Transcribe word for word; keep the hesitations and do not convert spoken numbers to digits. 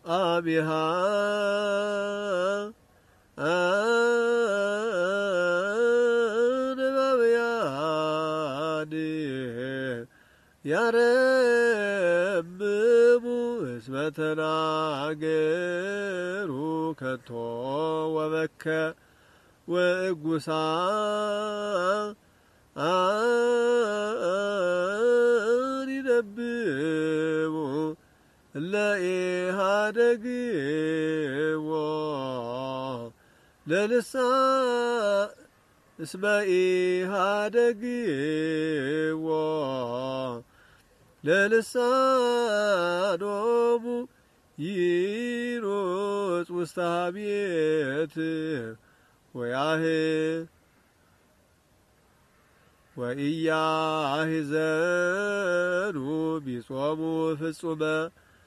አቢሃ አንበብያኒ ያረብቡ እስመ ተናገሩ ከንቶ ወበከ ወእጉሳ አንይነብቡ ለኢሃደግዎ ለልሳን እስመ ኢሃደግዎ ለልሳኖሙ ይሮጽ ውስተ ሐሜት ወያህ ወኢያሕዘኑ ቢጾሙ ፍጹመ